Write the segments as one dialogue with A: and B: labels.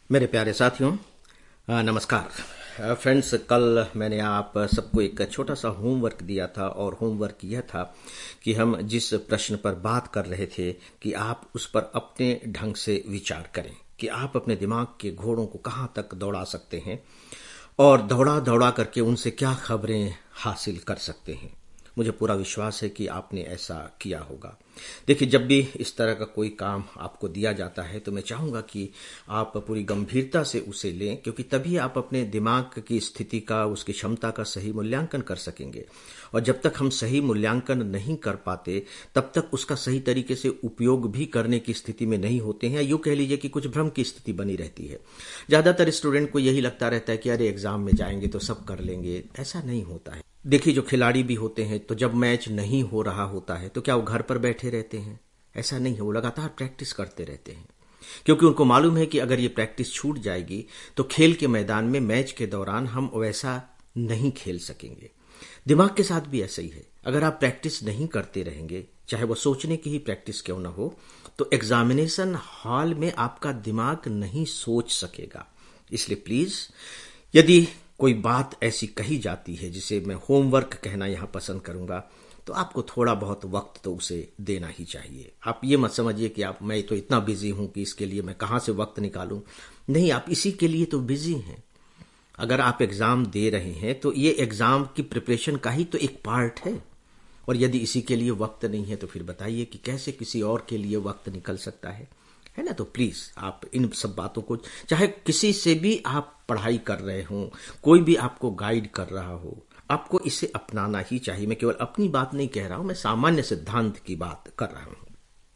A: मेरे प्यारे साथियों, नमस्कार। फ्रेंड्स, कल मैंने आप सबको एक छोटा सा होमवर्क दिया था और होमवर्क यह था कि हम जिस प्रश्न पर बात कर रहे थे कि आप उस पर अपने ढंग से विचार करें कि आप अपने दिमाग के घोड़ों को कहाँ तक दौड़ा सकते हैं और दौड़ा दौड़ा करके उनसे क्या खबरें हासिल कर सकते हैं। मुझे पूरा विश्वास है कि आपने ऐसा किया होगा। देखिए, जब भी इस तरह का कोई काम आपको दिया जाता है तो मैं चाहूँगा कि आप पूरी गंभीरता से उसे लें, क्योंकि तभी आप अपने दिमाग की स्थिति का, उसकी क्षमता का सही मूल्यांकन कर सकेंगे। और जब तक हम सही मूल्यांकन नहीं कर पाते तब तक उसका सही तरीके से उपयोग भी करने की स्थिति में नहीं होते हैं। यूँ कह लीजिए कि कुछ भ्रम की स्थिति बनी रहती है। ज़्यादातर स्टूडेंट को यही लगता रहता है कि अरे एग्जाम में जाएंगे तो सब कर लेंगे। ऐसा नहीं होता है। देखिए, जो खिलाड़ी भी होते हैं तो जब मैच नहीं हो रहा होता है तो क्या वो घर पर बैठे रहते हैं? ऐसा नहीं है। वो लगातार प्रैक्टिस करते रहते हैं, क्योंकि उनको मालूम है कि अगर ये प्रैक्टिस छूट जाएगी तो खेल के मैदान में मैच के दौरान हम वैसा नहीं खेल सकेंगे। दिमाग के साथ भी ऐसा ही है। अगर आप प्रैक्टिस नहीं करते रहेंगे, चाहे वो सोचने की ही प्रैक्टिस क्यों ना हो, तो एग्जामिनेशन हॉल में आपका दिमाग नहीं सोच सकेगा। इसलिए प्लीज, यदि कोई बात ऐसी कही जाती है जिसे मैं होमवर्क कहना यहां पसंद करूंगा, तो आपको थोड़ा बहुत वक्त तो उसे देना ही चाहिए। आप ये मत समझिए कि मैं तो इतना बिजी हूं कि इसके लिए मैं कहां से वक्त निकालूं। नहीं, आप इसी के लिए तो बिजी हैं। अगर आप एग्जाम दे रहे हैं तो ये एग्जाम की प्रिपरेशन का ही तो एक पार्ट है। और यदि इसी के लिए वक्त नहीं है तो फिर बताइए कि कैसे किसी और के लिए वक्त निकल सकता है ना। तो प्लीज आप इन सब बातों को, चाहे किसी से भी आप पढ़ाई कर रहे हो, कोई भी आपको गाइड कर रहा हो, आपको इसे अपनाना ही चाहिए। मैं केवल अपनी बात नहीं कह रहा हूं, मैं सामान्य सिद्धांत की बात कर रहा हूं।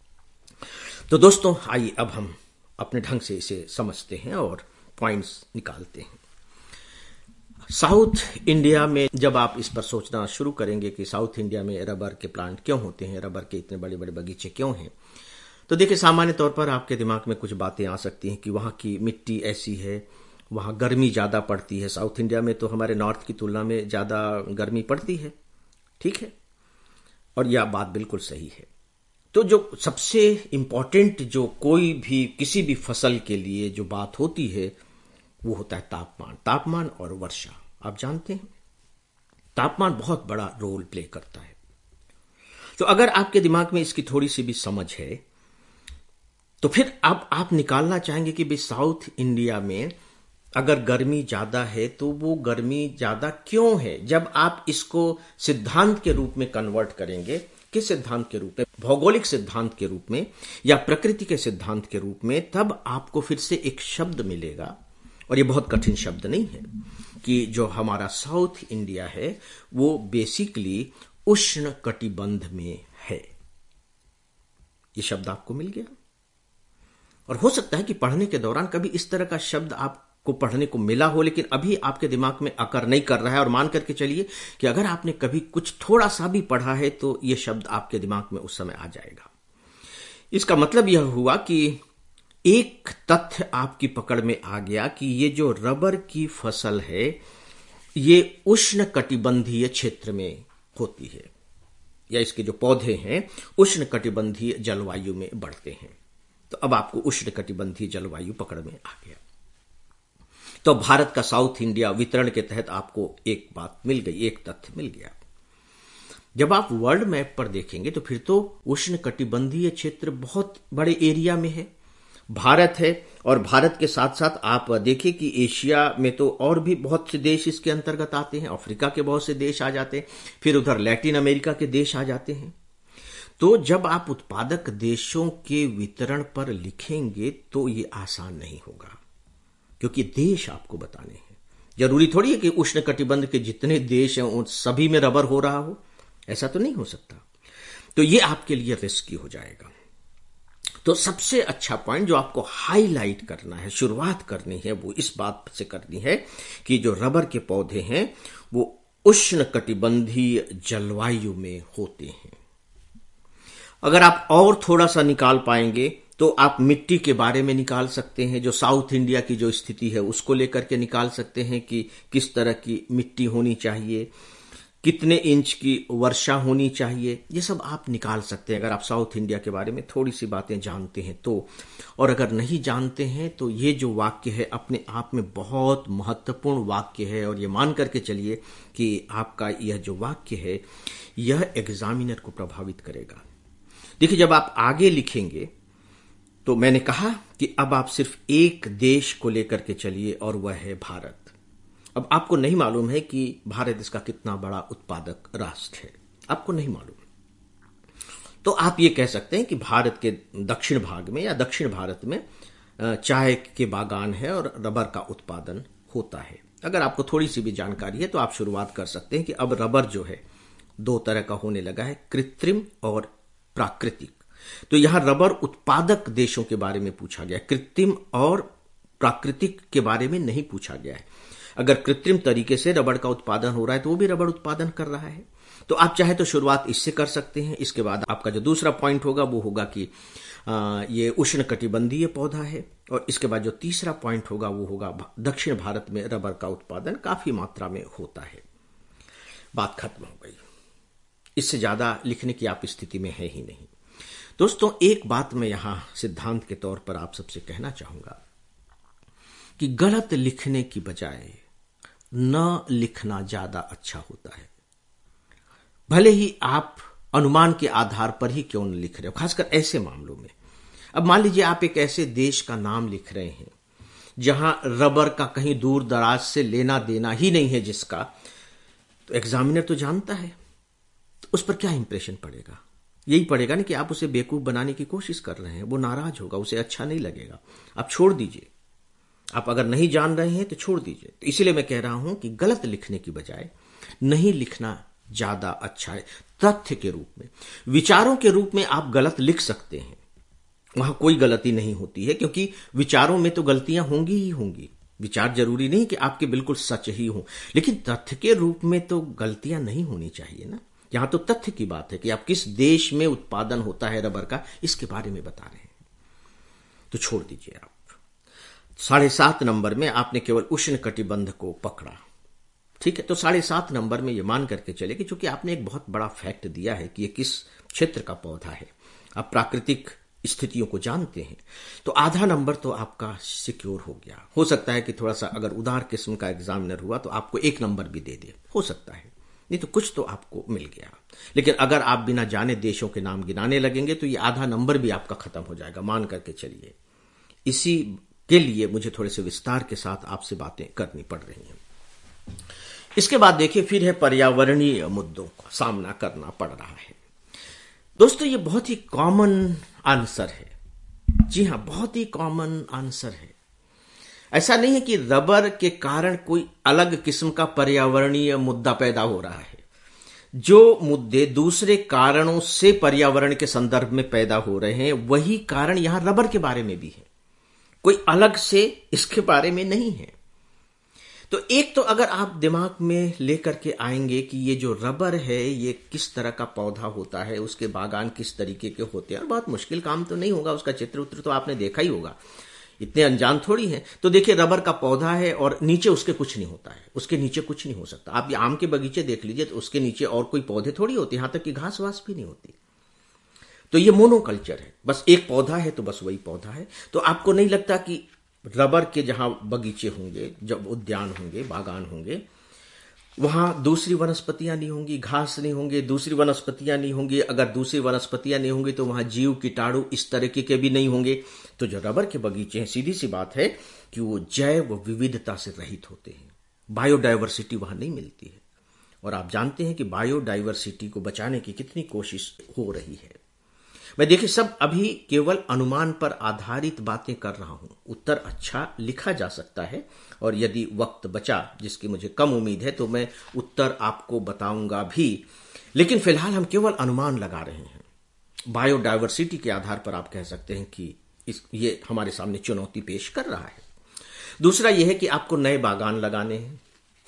A: तो दोस्तों, आइए अब हम अपने ढंग से इसे समझते हैं और पॉइंट्स निकालते हैं। साउथ इंडिया में जब आप इस पर सोचना शुरू करेंगे कि साउथ इंडिया में रबर के प्लांट क्यों होते हैं, रबर के इतने बड़े बड़े बगीचे क्यों हैं, तो देखिए, सामान्य तौर पर आपके दिमाग में कुछ बातें आ सकती हैं कि वहाँ की मिट्टी ऐसी है, वहाँ गर्मी ज़्यादा पड़ती है। साउथ इंडिया में तो हमारे नॉर्थ की तुलना में ज़्यादा गर्मी पड़ती है, ठीक है, और यह बात बिल्कुल सही है। तो जो सबसे इम्पॉर्टेंट, जो कोई भी किसी भी फसल के लिए जो बात होती है, वो होता है तापमान और वर्षा। आप जानते हैं, तापमान बहुत बड़ा रोल प्ले करता है। तो अगर आपके दिमाग में इसकी थोड़ी सी भी समझ है तो फिर अब आप निकालना चाहेंगे कि भाई साउथ इंडिया में अगर गर्मी ज्यादा है तो वो गर्मी ज्यादा क्यों है। जब आप इसको सिद्धांत के रूप में कन्वर्ट करेंगे, किस सिद्धांत के रूप में, भौगोलिक सिद्धांत के रूप में या प्रकृति के सिद्धांत के रूप में, तब आपको फिर से एक शब्द मिलेगा। और ये बहुत कठिन शब्द नहीं है कि जो हमारा साउथ इंडिया है वो बेसिकली उष्ण कटिबंध में है। ये शब्द आपको मिल गया। और हो सकता है कि पढ़ने के दौरान कभी इस तरह का शब्द आपको पढ़ने को मिला हो, लेकिन अभी आपके दिमाग में अकर नहीं कर रहा है। और मान करके चलिए कि अगर आपने कभी कुछ थोड़ा सा भी पढ़ा है तो यह शब्द आपके दिमाग में उस समय आ जाएगा। इसका मतलब यह हुआ कि एक तथ्य आपकी पकड़ में आ गया कि ये जो रबर की फसल है ये उष्ण कटिबंधीय क्षेत्र में होती है, या इसके जो पौधे हैं उष्ण कटिबंधीय जलवायु में बढ़ते हैं। तो अब आपको उष्ण कटिबंधीय जलवायु पकड़ में आ गया। तो भारत का साउथ इंडिया वितरण के तहत आपको एक बात मिल गई, एक तथ्य मिल गया। जब आप वर्ल्ड मैप पर देखेंगे तो फिर तो उष्ण कटिबंधीय क्षेत्र बहुत बड़े एरिया में है, भारत है। और भारत के साथ साथ आप देखिए कि एशिया में तो और भी बहुत से देश इसके अंतर्गत आते हैं, अफ्रीका के बहुत से देश आ जाते हैं, फिर उधर लैटिन अमेरिका के देश आ जाते हैं। तो जब आप उत्पादक देशों के वितरण पर लिखेंगे तो ये आसान नहीं होगा, क्योंकि देश आपको बताने हैं। जरूरी थोड़ी है कि उष्ण कटिबंध के जितने देश हैं उन सभी में रबर हो रहा हो, ऐसा तो नहीं हो सकता। तो ये आपके लिए रिस्की हो जाएगा। तो सबसे अच्छा पॉइंट जो आपको हाईलाइट करना है, शुरुआत करनी है, वो इस बात से करनी है कि जो रबर के पौधे हैं वो उष्ण कटिबंधीय जलवायु में होते हैं। अगर आप और थोड़ा सा निकाल पाएंगे तो आप मिट्टी के बारे में निकाल सकते हैं। जो साउथ इंडिया की जो स्थिति है उसको लेकर के निकाल सकते हैं कि किस तरह की मिट्टी होनी चाहिए, कितने इंच की वर्षा होनी चाहिए, ये सब आप निकाल सकते हैं अगर आप साउथ इंडिया के बारे में थोड़ी सी बातें जानते हैं तो। और अगर नहीं जानते हैं तो ये जो वाक्य है अपने आप में बहुत महत्वपूर्ण वाक्य है, और ये मान करके चलिए कि आपका यह जो वाक्य है यह एग्जामिनर को प्रभावित करेगा। देखिए, जब आप आगे लिखेंगे तो मैंने कहा कि अब आप सिर्फ एक देश को लेकर के चलिए और वह है भारत। अब आपको नहीं मालूम है कि भारत इसका कितना बड़ा उत्पादक राष्ट्र है, आपको नहीं मालूम। तो आप ये कह सकते हैं कि भारत के दक्षिण भाग में या दक्षिण भारत में चाय के बागान है और रबर का उत्पादन होता है। अगर आपको थोड़ी सी भी जानकारी है तो आप शुरुआत कर सकते हैं कि अब रबर जो है दो तरह का होने लगा है, कृत्रिम और प्राकृतिक। तो यहां रबर उत्पादक देशों के बारे में पूछा गया, कृत्रिम और प्राकृतिक के बारे में नहीं पूछा गया है। अगर कृत्रिम तरीके से रबर का उत्पादन हो रहा है तो वो भी रबर उत्पादन कर रहा है। तो आप चाहे तो शुरुआत इससे कर सकते हैं। इसके बाद आपका जो दूसरा पॉइंट होगा वो होगा कि ये उष्णकटिबंधीय पौधा है, और इसके बाद जो तीसरा पॉइंट होगा वो होगा दक्षिण भारत में रबर का उत्पादन काफी मात्रा में होता है। बात खत्म हो गई, इससे ज्यादा लिखने की आप स्थिति में है ही नहीं। दोस्तों, एक बात मैं यहां सिद्धांत के तौर पर आप सबसे कहना चाहूंगा कि गलत लिखने की बजाय न लिखना ज्यादा अच्छा होता है। भले ही आप अनुमान के आधार पर ही क्यों न लिख रहे हो, खासकर ऐसे मामलों में। अब मान लीजिए आप एक ऐसे देश का नाम लिख रहे हैं जहां रबर का कहीं दूर दराज से लेना देना ही नहीं है जिसका, तो एग्जामिनर तो जानता है, तो उस पर क्या इंप्रेशन पड़ेगा? यही पड़ेगा ना कि आप उसे बेवकूफ बनाने की कोशिश कर रहे हैं। वो नाराज होगा, उसे अच्छा नहीं लगेगा। आप छोड़ दीजिए। आप अगर नहीं जान रहे हैं तो छोड़ दीजिए। तो इसीलिए मैं कह रहा हूं कि गलत लिखने की बजाय नहीं लिखना ज्यादा अच्छा है। तथ्य के रूप में, विचारों के रूप में आप गलत लिख सकते हैं, वहां कोई गलती नहीं होती है, क्योंकि विचारों में तो गलतियां होंगी ही होंगी। विचार जरूरी नहीं कि आपके बिल्कुल सच ही हो, लेकिन तथ्य के रूप में तो गलतियां नहीं होनी चाहिए ना। यहां तो तथ्य की बात है कि आप किस देश में उत्पादन होता है रबर का, इसके बारे में बता रहे हैं। तो छोड़ दीजिए आप। 7.5 नंबर में आपने केवल उष्णकटिबंध को पकड़ा, ठीक है। तो 7.5 नंबर में यह मान करके चले कि चूंकि आपने एक बहुत बड़ा फैक्ट दिया है कि यह किस क्षेत्र का पौधा है, आप प्राकृतिक स्थितियों को जानते हैं, तो आधा नंबर तो आपका सिक्योर हो गया। हो सकता है कि थोड़ा सा अगर उदार किस्म का एग्जामिनर हुआ तो आपको 1 नंबर भी दे दे, हो सकता है, नहीं तो कुछ तो आपको मिल गया। लेकिन अगर आप बिना जाने देशों के नाम गिनाने लगेंगे तो ये आधा नंबर भी आपका खत्म हो जाएगा, मान करके चलिए। इसी के लिए मुझे थोड़े से विस्तार के साथ आपसे बातें करनी पड़ रही हैं। इसके बाद देखिए, फिर है पर्यावरणीय मुद्दों का सामना करना पड़ रहा है। दोस्तों, ये बहुत ही कॉमन आंसर है। जी हां, बहुत ही कॉमन आंसर है। ऐसा नहीं है कि रबर के कारण कोई अलग किस्म का पर्यावरणीय मुद्दा पैदा हो रहा है। जो मुद्दे दूसरे कारणों से पर्यावरण के संदर्भ में पैदा हो रहे हैं, वही कारण यहां रबर के बारे में भी है, कोई अलग से इसके बारे में नहीं है। तो एक तो अगर आप दिमाग में लेकर के आएंगे कि ये जो रबर है ये किस तरह का पौधा होता है, उसके बागान किस तरीके के होते हैं, और बहुत मुश्किल काम तो नहीं होगा, उसका चित्र उत्र तो आपने देखा ही होगा, इतने अनजान थोड़ी है। तो देखिए, रबर का पौधा है और नीचे उसके कुछ नहीं होता है, उसके नीचे कुछ नहीं हो सकता। आप ये आम के बगीचे देख लीजिए तो उसके नीचे और कोई पौधे थोड़ी होते, यहां तक कि घास वास भी नहीं होती। तो ये मोनोकल्चर है, बस एक पौधा है तो बस वही पौधा है। तो आपको नहीं लगता कि रबर के जहां बगीचे होंगे, जब उद्यान होंगे, बागान होंगे, वहां दूसरी वनस्पतियां नहीं होंगी, घास नहीं होंगे, दूसरी वनस्पतियां नहीं होंगी। अगर दूसरी वनस्पतियां नहीं होंगी तो वहां जीव कीटाणु इस तरीके के भी नहीं होंगे। तो जो रबर के बगीचे हैं, सीधी सी बात है कि वो जैव विविधता से रहित होते हैं, बायोडाइवर्सिटी वहां नहीं मिलती है। और आप जानते हैं कि बायोडाइवर्सिटी को बचाने की कितनी कोशिश हो रही है। मैं देखिए, सब अभी केवल अनुमान पर आधारित बातें कर रहा हूं। उत्तर अच्छा लिखा जा सकता है, और यदि वक्त बचा, जिसकी मुझे कम उम्मीद है, तो मैं उत्तर आपको बताऊंगा भी। लेकिन फिलहाल हम केवल अनुमान लगा रहे हैं। बायोडाइवर्सिटी के आधार पर आप कह सकते हैं कि ये हमारे सामने चुनौती पेश कर रहा है। दूसरा यह है कि आपको नए बागान लगाने हैं,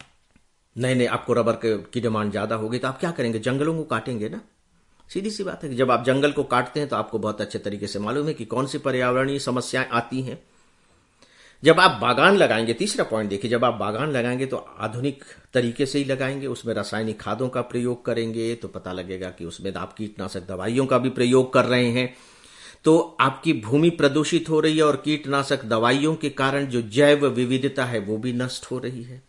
A: नए आपको रबर की डिमांड ज्यादा होगी, तो आप क्या करेंगे? जंगलों को काटेंगे ना। सीधी सी बात है कि जब आप जंगल को काटते हैं तो आपको बहुत अच्छे तरीके से मालूम है कि कौन सी पर्यावरणीय समस्याएं आती हैं। जब आप बागान लगाएंगे, तीसरा पॉइंट देखिए, जब आप बागान लगाएंगे तो आधुनिक तरीके से ही लगाएंगे, उसमें रासायनिक खादों का प्रयोग करेंगे, तो पता लगेगा कि उसमें आप कीटनाशक दवाइयों का भी प्रयोग कर रहे हैं, तो आपकी भूमि प्रदूषित हो रही है और कीटनाशक दवाइयों के कारण जो जैव विविधता है वो भी नष्ट हो रही है।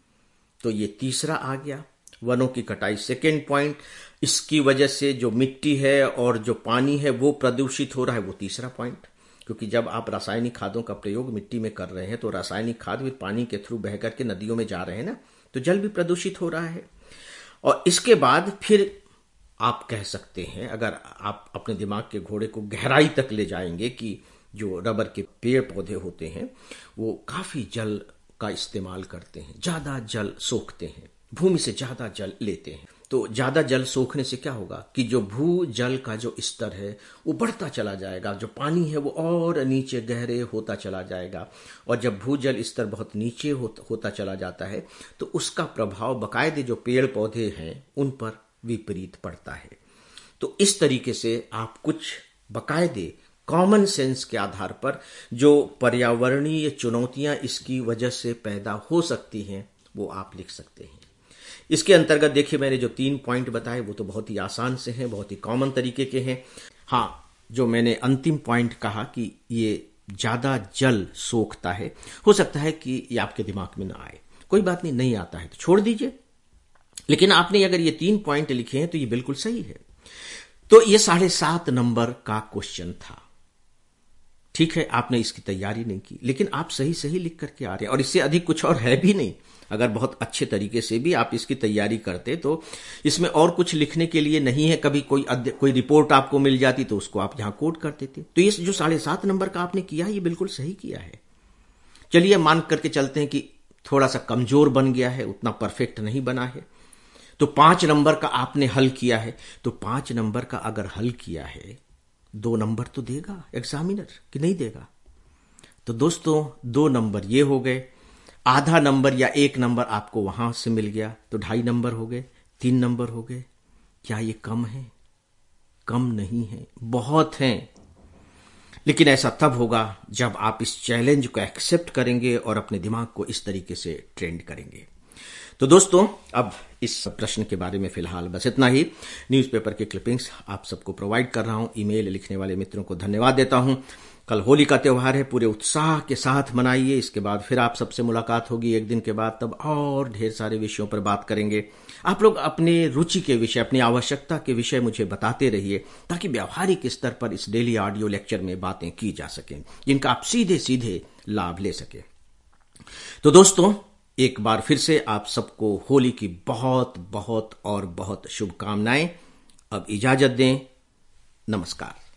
A: तो ये तीसरा आ गया, वनों की कटाई। सेकेंड पॉइंट, इसकी वजह से जो मिट्टी है और जो पानी है वो प्रदूषित हो रहा है, वो तीसरा पॉइंट। क्योंकि जब आप रासायनिक खादों का प्रयोग मिट्टी में कर रहे हैं तो रासायनिक खाद भी पानी के थ्रू बह करके नदियों में जा रहे हैं ना, तो जल भी प्रदूषित हो रहा है। और इसके बाद फिर आप कह सकते हैं, अगर आप अपने दिमाग के घोड़े को गहराई तक ले जाएंगे, कि जो रबर के पेड़ पौधे होते हैं वो काफी जल का इस्तेमाल करते हैं, ज्यादा जल सोखते हैं, भूमि से ज्यादा जल लेते हैं। तो ज्यादा जल सोखने से क्या होगा कि जो भू जल का जो स्तर है वो बढ़ता चला जाएगा, जो पानी है वो और नीचे गहरे होता चला जाएगा। और जब भूजल स्तर बहुत नीचे होता चला जाता है तो उसका प्रभाव बाकायदे जो पेड़ पौधे हैं उन पर विपरीत पड़ता है। तो इस तरीके से आप कुछ बाकायदे कॉमन सेंस के आधार पर जो पर्यावरणीय चुनौतियां इसकी वजह से पैदा हो सकती हैं वो आप लिख सकते हैं। इसके अंतर्गत देखिए, मैंने जो 3 पॉइंट बताए वो तो बहुत ही आसान से हैं, बहुत ही कॉमन तरीके के हैं। हाँ, जो मैंने अंतिम पॉइंट कहा कि ये ज्यादा जल सोखता है, हो सकता है कि ये आपके दिमाग में ना आए, कोई बात नहीं, नहीं आता है तो छोड़ दीजिए। लेकिन आपने अगर ये 3 पॉइंट लिखे हैं तो ये बिल्कुल सही है। तो ये 7.5 नंबर का क्वेश्चन था। ठीक है, आपने इसकी तैयारी नहीं की, लेकिन आप सही सही लिख करके आ रहे हैं, और इससे अधिक कुछ और है भी नहीं। अगर बहुत अच्छे तरीके से भी आप इसकी तैयारी करते तो इसमें और कुछ लिखने के लिए नहीं है। कभी कोई रिपोर्ट आपको मिल जाती तो उसको आप यहां कोट कर देते। तो ये जो 7.5 नंबर का आपने किया, ये बिल्कुल सही किया है। चलिए मान करके चलते हैं कि थोड़ा सा कमजोर बन गया है, उतना परफेक्ट नहीं बना है। तो 5 नंबर का आपने हल किया है, तो 5 नंबर का अगर हल किया है 2 नंबर तो देगा एग्जामिनर, कि नहीं देगा? तो दोस्तों 2 नंबर ये हो गए, आधा नंबर या 1 नंबर आपको वहां से मिल गया, तो 2.5 नंबर हो गए, 3 नंबर हो गए। क्या ये कम है? कम नहीं है, बहुत हैं। लेकिन ऐसा तब होगा जब आप इस चैलेंज को एक्सेप्ट करेंगे और अपने दिमाग को इस तरीके से ट्रेंड करेंगे। तो दोस्तों, अब इस प्रश्न के बारे में फिलहाल बस इतना ही। न्यूज़पेपर के क्लिपिंग्स आप सबको प्रोवाइड कर रहा हूं। ईमेल लिखने वाले मित्रों को धन्यवाद देता हूं। कल होली का त्यौहार है, पूरे उत्साह के साथ मनाइए। इसके बाद फिर आप सबसे मुलाकात होगी 1 दिन के बाद, तब और ढेर सारे विषयों पर बात करेंगे। आप लोग अपने रुचि के विषय, अपनी आवश्यकता के विषय मुझे बताते रहिए, ताकि व्यावहारिक स्तर पर इस डेली ऑडियो लेक्चर में बातें की जा सकें, जिनका आप सीधे सीधे लाभ ले सकें। तो दोस्तों, एक बार फिर से आप सबको होली की बहुत बहुत और बहुत शुभकामनाएं। अब इजाजत दें, नमस्कार।